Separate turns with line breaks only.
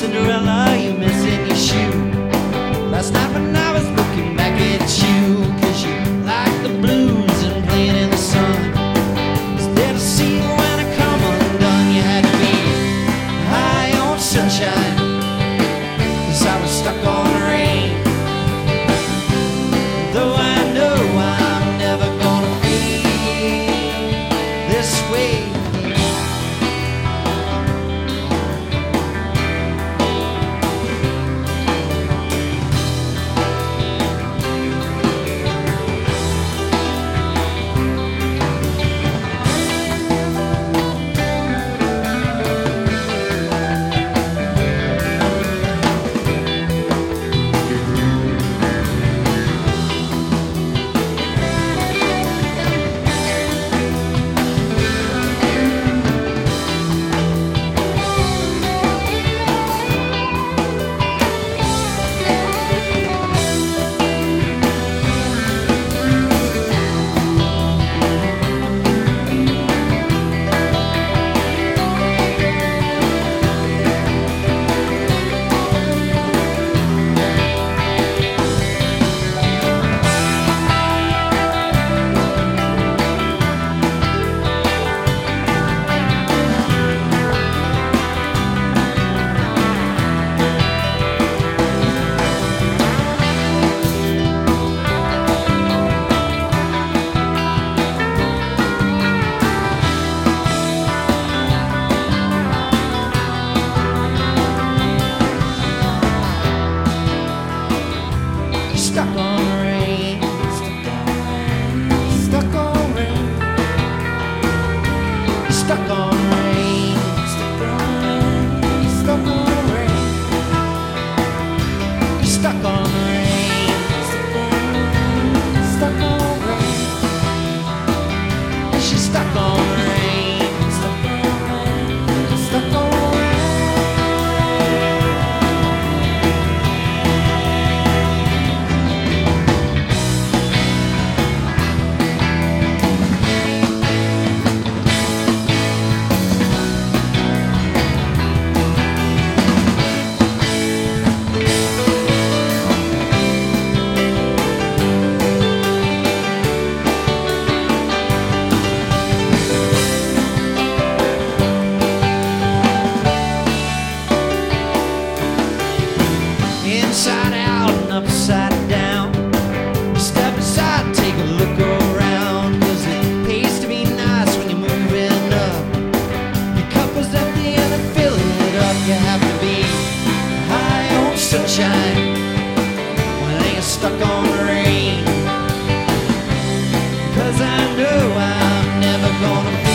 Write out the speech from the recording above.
Cinderella, you missing your shoe. Last night when I was looking back at you, 'cause you like the blues and playing in the sun. Instead of seeing when I come undone, you had to be high on sunshine, 'cause I was stuck on the rain. Though I know I'm never gonna feel this way. Stuck on rain, stuck on rain, stuck on rain, stuck on rain, stuck on rain, stuck on rain. She's stuck on rain, stuck on rain. Inside out and upside down. Step aside, take a look around, 'cause it pays to be nice when you're moving up. Your cup is at the end and filling it up. You have to be high on sunshine when you're stuck on the rain, 'cause I know I'm never gonna